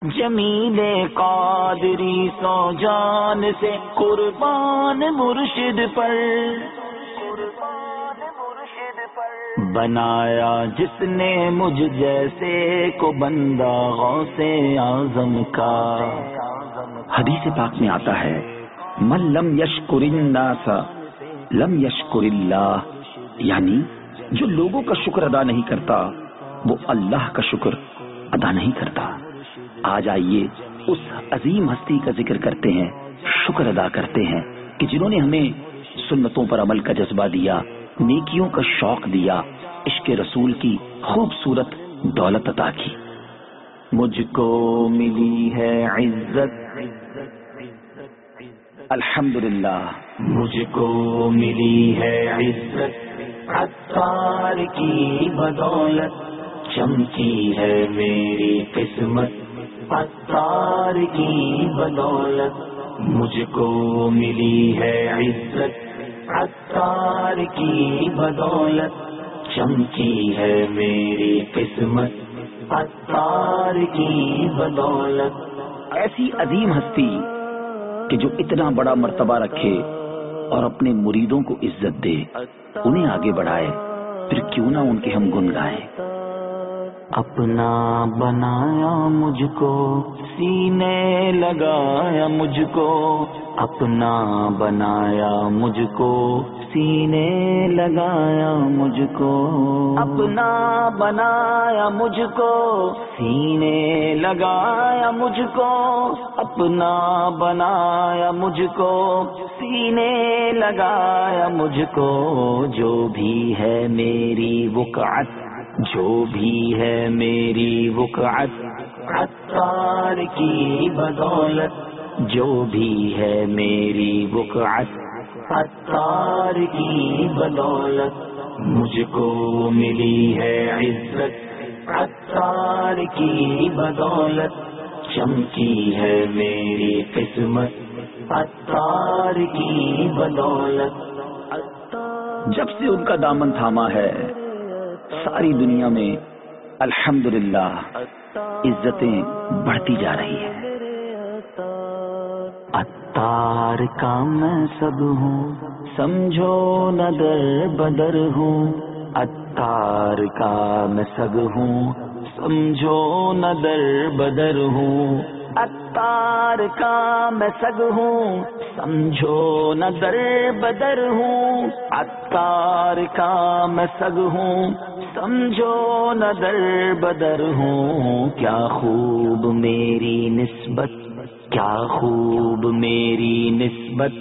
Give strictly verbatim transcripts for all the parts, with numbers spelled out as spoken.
جمیل قادری سو جان سے قربان مرشد پر، بنایا جس نے مجھ جیسے کو بندہ غوث اعظم کا۔ حدیث پاک میں آتا ہے من لم یشکر الناس لم یشکر اللہ، یعنی جو لوگوں کا شکر ادا نہیں کرتا وہ اللہ کا شکر ادا نہیں کرتا۔ آج آئیے اس عظیم ہستی کا ذکر کرتے ہیں، شکر ادا کرتے ہیں کہ جنہوں نے ہمیں سنتوں پر عمل کا جذبہ دیا، نیکیوں کا شوق دیا، عشق رسول کی خوبصورت دولت عطا کی۔ مجھ کو ملی ہے عزت الحمدللہ، مجھ کو ملی ہے عزت عطار کی بدولت، چمکی ہے میری قسمت عطار کی بدولت، مجھ کو ملی ہے عزت عطار کی بدولت، چمکی ہے میری قسمت عطار کی بدولت۔ ایسی عظیم ہستی کہ جو اتنا بڑا مرتبہ رکھے اور اپنے مریدوں کو عزت دے، انہیں آگے بڑھائے، پھر کیوں نہ ان کے ہم گن گائیں۔ اپنا بنایا مجھ کو، سینے لگایا مجھ کو، اپنا بنایا مجھ کو، سینے لگایا مجھ کو، اپنا بنایا مجھ کو، سینے لگایا مجھ کو، اپنا بنایا مجھ کو، سینے لگایا مجھ کو، جو بھی ہے میری وقعت، جو بھی ہے میری وقعت عطار کی بدولت، جو بھی ہے میری وقعت عطار کی بدولت، مجھ کو ملی ہے عزت عطار کی بدولت، چمکی ہے میری قسمت عطار کی بدولت۔ جب سے ان کا دامن تھاما ہے ساری دنیا میں الحمدللہ عزتیں بڑھتی جا رہی ہیں۔ عطار کا میں سب ہوں، سمجھو نہ در بدر ہوں، عطار کا میں سب ہوں، سمجھو نہ در بدر ہوں، عطار کا میں سگ ہوں، سمجھو نہ در بدر ہوں، عطار کا میں سگ ہوں، سمجھو نہ در بدر ہوں، کیا خوب میری نسبت، کیا خوب میری نسبت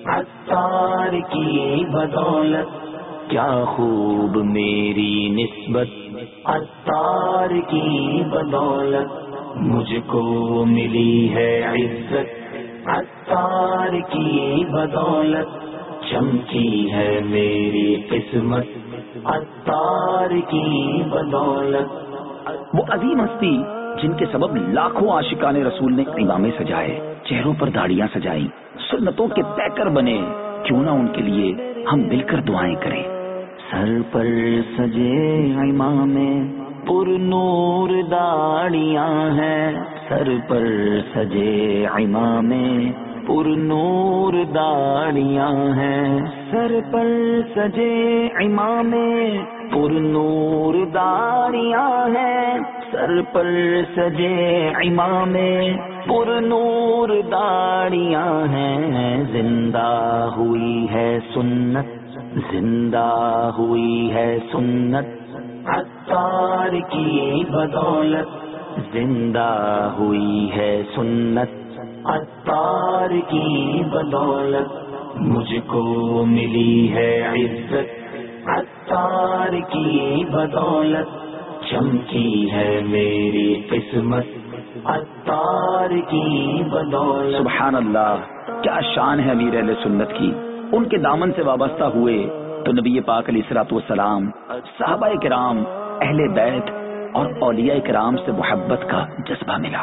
عطار کی بدولت، کیا خوب میری نسبت عطار کی بدولت، مجھ کو ملی ہے عزت عطار کی بدولت، چمکی ہے میری قسمت عطار کی بدولت۔ وہ عظیم ہستی جن کے سبب لاکھوں عاشقان رسول نے امامے سجائے، چہروں پر داڑیاں سجائیں، سنتوں کے پیکر بنے، کیوں نہ ان کے لیے ہم مل کر دعائیں کریں۔ سر پر سجے امامے پر نور داڑیاں ہیں، سر پر سجے امامے پر نور داڑیاں ہیں، سر پر سجے امامے پر نور داڑیاں ہیں، سر پر سجے امامے پر نور داڑیاں ہیں، زندہ ہوئی ہے سنت، زندہ ہوئی ہے سنت عطار کی بدولت، زندہ ہوئی ہے سنت عطار کی بدولت، مجھ کو ملی ہے عزت عطار کی بدولت، چمکی ہے میری قسمت عطار کی بدولت۔ سبحان اللہ، کیا شان ہے امیر اہل سنت کی۔ ان کے دامن سے وابستہ ہوئے تو نبی پاک علیہ الصلوۃ والسلام، صحابہ کرام، اہل بیت اور اولیاء کرام سے محبت کا جذبہ ملا۔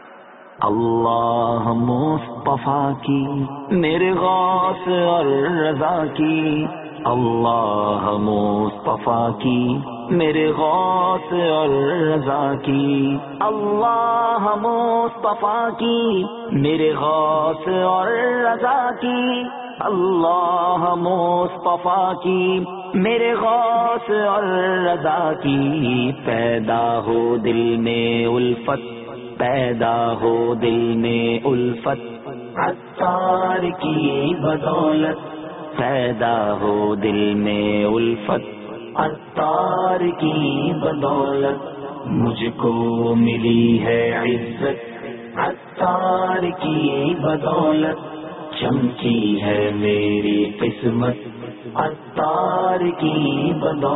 اللہ مصطفیٰ کی میرے غوث اور رضا کی، اللہ مصطفیٰ کی میرے غوث اور رضا کی، اللہ مصطفیٰ کی میرے غوث اور رضا کی، اللہ مصطفیٰ کی میرے غوث اور رضا کی، پیدا ہو دل میں الفت، پیدا ہو دل میں الفت، عطار کی بدولت، پیدا ہو دل میں الفت، عطار کی بدولت، مجھ کو ملی ہے عزت، عطار کی بدولت، چمکی ہے میری قسمت، عطار کی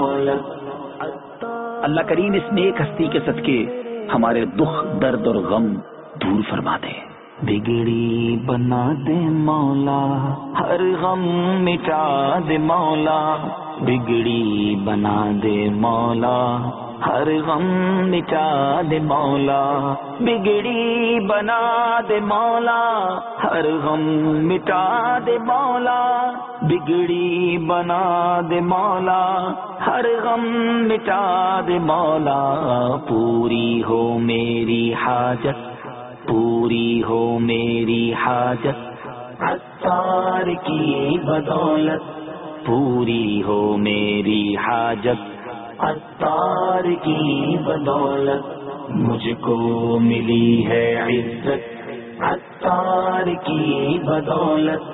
بدولت۔ اللہ کریم اس نیک ہستی کے صدقے ہمارے دکھ، درد اور غم دور فرما دے۔ بگڑی بنا دے مولا، ہر غم مٹا دے مولا، بگڑی بنا دے مولا، ہر غم مٹا دے مولا، بگڑی بنا دے مولا، ہر غم مٹا دے مولا، بگڑی بنا دے مولا، ہر غم مٹا دے مولا، پوری ہو میری حاجت، پوری ہو میری حاجت، عطار کی بدولت، پوری ہو میری حاجت، عطار کی بدولت، مجھ کو ملی ہے عزت، عطار کی بدولت،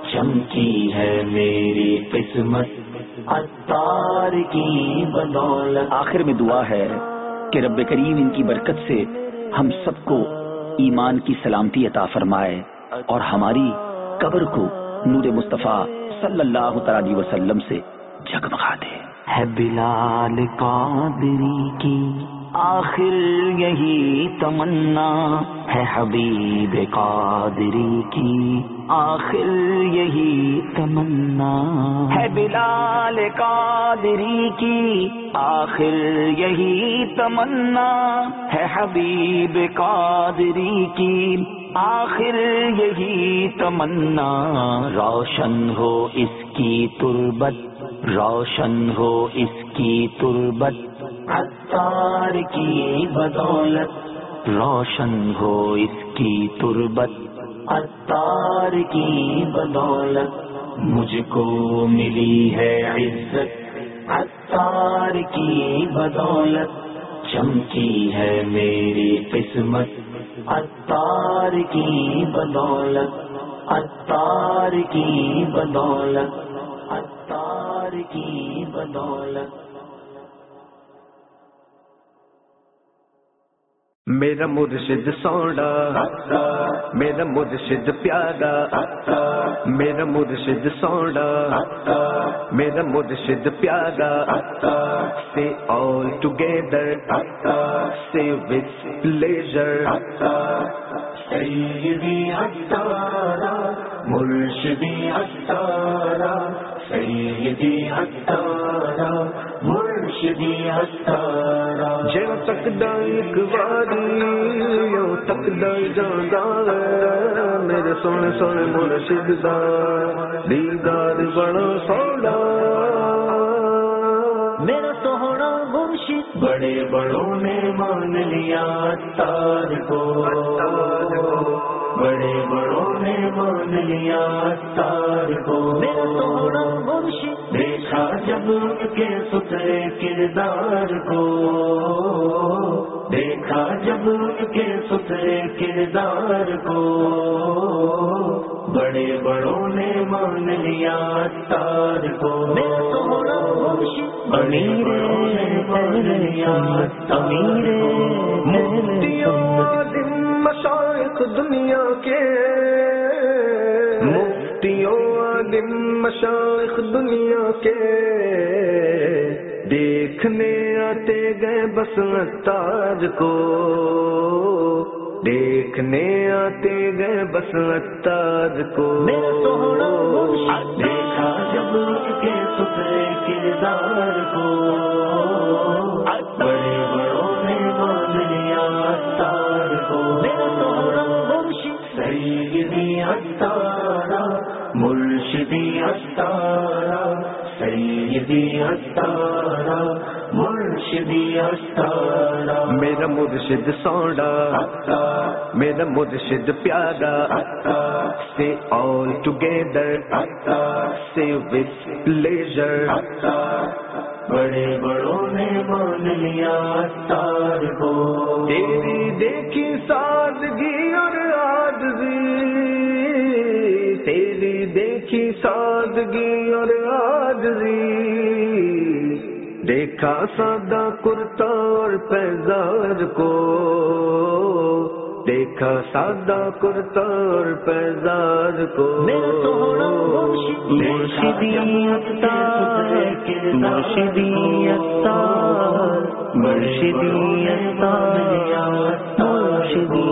چمکی ہے میری قسمت، عطار کی بدولت۔ آخر میں دعا ہے کہ رب کریم ان کی برکت سے ہم سب کو ایمان کی سلامتی عطا فرمائے اور ہماری قبر کو نور مصطفیٰ صلی اللہ تعالی علیہ وسلم سے جگمگا دے۔ ہے بلال قادری کی آخر یہی تمنا، ہے حبیب قادری کی آخر یہی تمنا، ہے بلال قادری کی آخر یہی تمنا، ہے حبیب قادری کی آخر یہی تمنا، روشن ہو اس کی تربت، روشن ہو اس کی تربت، عطار کی بدولت، روشن ہو اس کی تربت، عطار کی بدولت، مجھ کو ملی ہے عزت، عطار کی بدولت، چمکی ہے میری قسمت، عطار کی بدولت، عطار کی بدولت، عطار کی بدولت۔ میرا مرشد سونا، میرا مرشد پیارا، میرا مرشد سونا، میرا مرشد پیارا، say all together, say with pleasure، سیدی عطارا، مرشدی عطارا، سیدی عطارا، مرشدی عطارا، جو تک ایک باری یو تک جانا، میرے سونے سونے مرشد دا دیدار بڑا سونا، میرا سونا مرشد بڑے بڑوں نے مان لیا عطار کو، بڑے بڑوں نے مان لیا عطار کو، میرا سونا مرشد دیکھا جب ان کے ستھرے کردار کو، دیکھا جب ان کے ستھرے کردار کو، بڑے بڑوں نے مان لیا عطار کو، میرا سونا مرشد بڑے بڑوں نے مان لیا عطار کو، مفتیوں عالم مشائخ دنیا کے، مفتیوں عالم مشائخ دنیا کے، دیکھنے آتے گئے بس عطار کو، دیکھنے آتے گئے بس عطار کو، دیکھا جب ان کے ستھرے کردار کو، بڑے بڑوں نے مان لیا عطار کو، سیدی عطارا، مرشد مرشدی استارا سیدی استارا مرشدی استارا میرا مرشد سوڑا میرا مرشد پیارا say all together say with pleasure بڑے بڑوں نے مان لیا ستار کو تیری دیکھی سادگی اور عاجزی تیری دیکھی سادگی اور عاجزی دیکھا سادہ کرتا اور پیزار کو دیکھا سادہ کرتا اور پیزار کو میرا سونا مرشدی استار مرشدی استار مرشدی استار مرشدی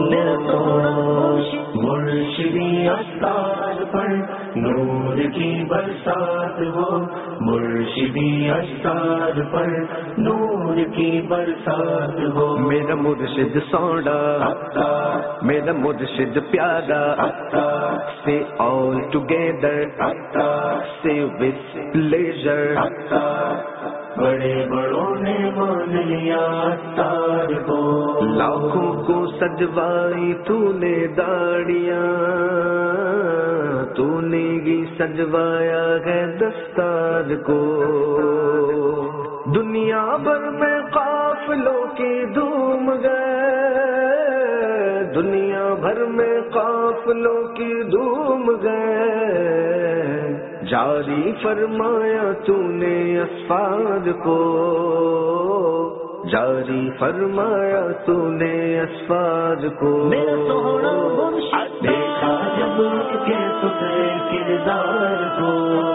مرشدی استار پر نور کی برسات ہو مرشدی استار پر نور کی برسات ہو میرا مرشد سوڑا میرا مرشد پیارا say all together say with pleasure بڑے بڑوں نے مان لیا ستار کو لاکھوں کو سجوائی تو نے داڑیاں تو نے گی سجوایا ہے دستار کو دنیا بھر میں قافلوں کی دھوم گئے دنیا بھر میں قافلوں کی دھوم گئے جاری فرمایا تو نے اسفار کو جاری فرمایا تو نے اسفار کو میرا سونا مرشد دیکھا جب کے سترے کردار کو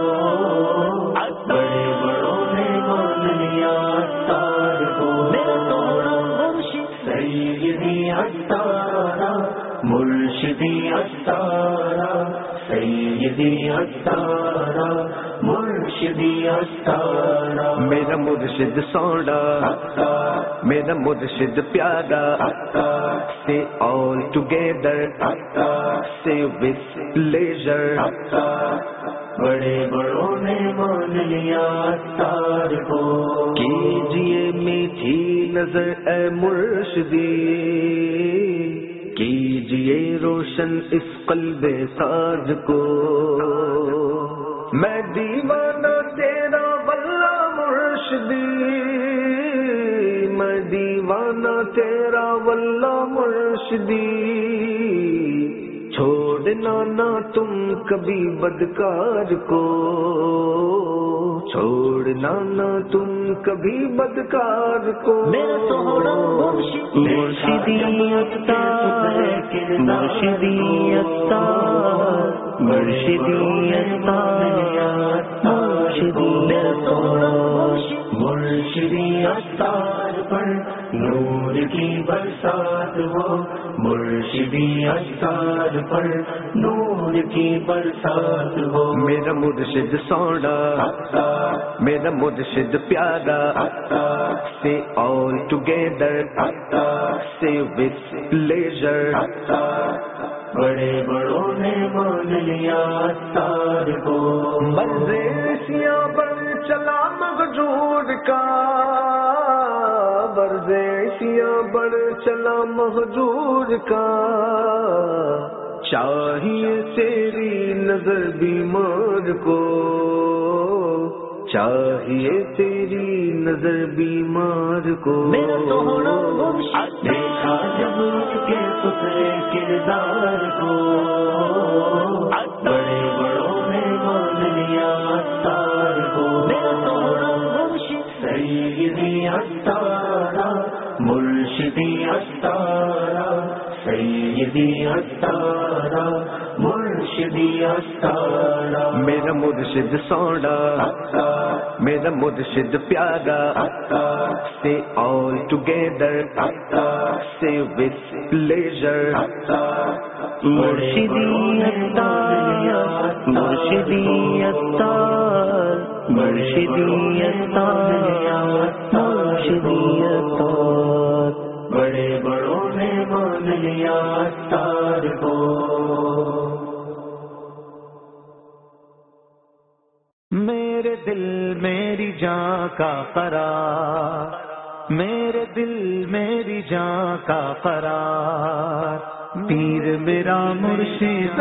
بڑے بڑوں نے مان لیا ستار کو میرا سونا مرشد سیدی استارا مرشدی استارا سیدی استارا مرشدی استارا میرا مرشد سوڑا میرا مرشد پیارا say all together say with pleasure بڑے بڑوں نے مان لیا ستار کو کیجئے میٹھی نظر اے مرشدی کیجئے روشن اس قلب ساز کو میں دیوانہ تیرا واللہ مرشدی میں دیوانہ تیرا واللہ مرشدی چھوڑنا نہ تم کبھی بدکار کو چھوڑنا نہ تم کبھی بدکار کو میرا سونا مرشدی استار مرشدی استار مرشدی استار مرشدی مرشدی استار پر نور کی برسات ہو مرشدی استار پر نور کی برسات ہو میرا مرشد سوڑا میرا مرشد پیارا say all together say with pleasure بڑے بڑوں نے مان لیا ستار کو برزیشیاں پر چلا مہجور کا برزیشیاں پر چلا مہجور کا چاہیے تیری نظر بیمار کو چاہیے تیری نظر بیمار کو میرا سونا مرشد دیکھا جب اس کے سترے کردار کو بڑے بڑوں نے مان لیا ستار کو میرا سونا مرشد سیدی استارا مرشدی استارا سیدی استارا مرشدی استارا میرا مرشد سوڑا میرا مرشد پیارا say all together say with pleasure مرشدی star مرشدی star مرشدی star مرشدی star بڑے بڑوں نے مان لیا ستار کو جان کا قرار، میرے دل میری جان کا قرار، پیر میرا مرشد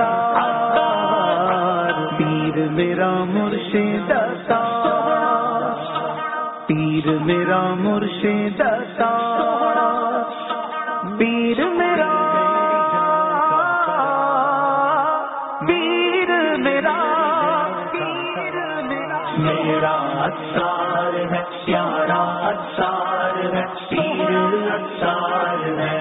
ستار، پیر میرا مرشد ستار، پیر میرا مرشد ستار، پیر میرا پیر میرا پیر میرا میرا اتار ہے، پیارا اتار ہے، پیر اتار ہے،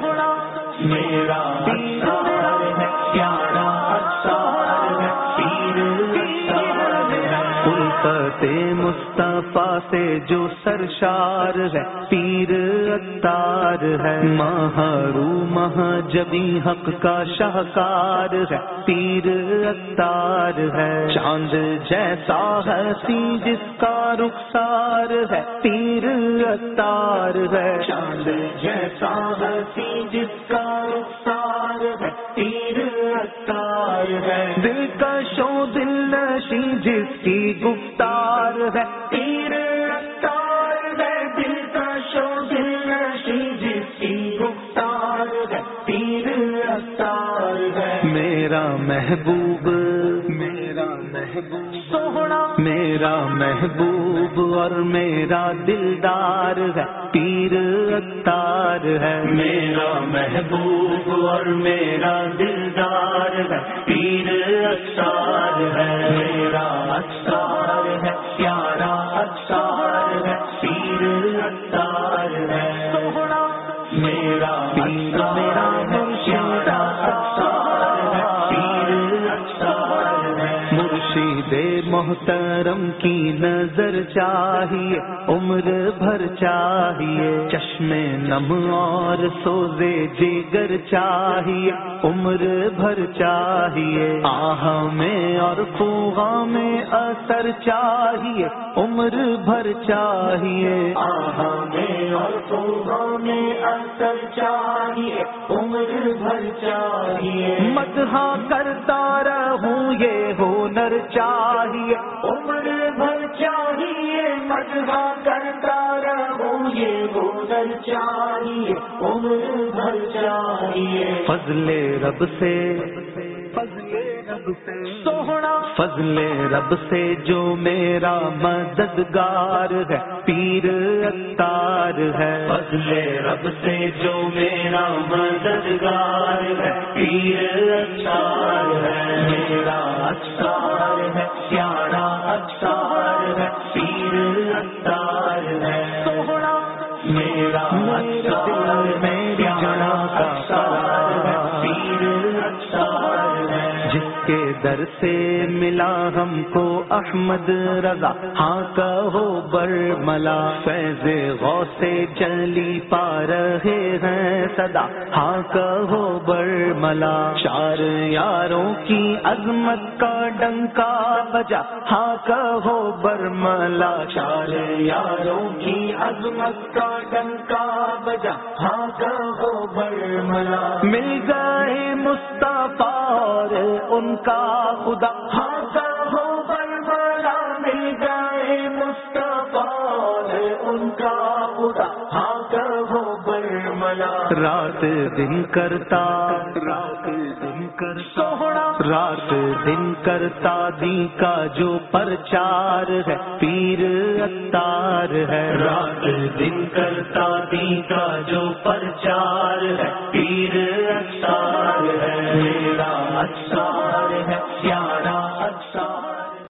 میرا اتار ہے، پیارا اتار ہے، پیر اتار ہے، الفت مصطفیٰ سے جو سرشار ہے، پیر اتار ہے، محروم جبی حق کا شاہکار ہے، پیر اتار ہے، چاند جیسا ہنسی جس کا رخسار ہے، پیر اتار ہے، چاند جیسا ہنسی جس کا رخسار ہے، پیر اتار ہے، دل کا شو دل نشی جس کی گفتار ہے، پیر اتار ہے، دل کا شو دل نشی جس کی گفتار ہے، پیر اتار ہے، میرا محبوب میرا محبوب سوہنا، میرا محبوب اور میرا دلدار ہے، پیر اتار ہے، میرا محبوب اور میرا دلدار ہے، پیر اتار ہے، میرا اتار ہے، پیارا اتار ہے، پیر اتار ہے، میرا پیر میرا مرشد اتار ہے، پیر اتار ہے، مرشد محترم کی نظر چاہیے، عمر بھر چاہیے، چشم نم اور سوزے جگر چاہیے، عمر بھر چاہیے، آہ میں اور فوغا میں اثر چاہیے، عمر بھر چاہیے، آہ میں اور فوغا میں اثر چاہیے، عمر بھر چاہیے، مدح کرتا رہوں یہ ہنر چاہیے، عمر بھر چاہیے، مدح کرتا رہوں یہ ہنر چاہیے، عمر بھر چاہیے، فضل رب سے فضل رب سے سوہنا، فضل رب سے جو میرا مددگار ہے، پیر اتار ہے، فضل رب سے جو میرا مددگار ہے، پیر اتار ہے، میرا اتار ہے، پیارا اتار ہے، پیر اتار ہے، میرا اتار میری جڑا کا اتار ہے، پیر اتار ہے، جس کے در سے ملا ہم کو احمد رضا، ہاں کہو برملا، فیض غوث جلی پا رہے ہیں صدا، ہاں کہو برملا، چار یاروں کی عظمت کا ڈنکا بجا، ہاں کہو برملا، چار یاروں کی عظمت کا ڈنکا بجا، ہاں کہو برملا، مل گئے مصطفیٰ اور ان کا خدا، ہاں کہو برملا، مل گئے مصطفیٰ اور ان کا خدا، ہاں کہو برملا، رات دن کرتا رات دن کرتا سوہنا، رات دن کرتا دی کا جو پرچار ہے، پیر اتار ہے، رات دن کرتا دی کا جو پرچار ہے، پیر اتار ہے، میرا اتار ہے،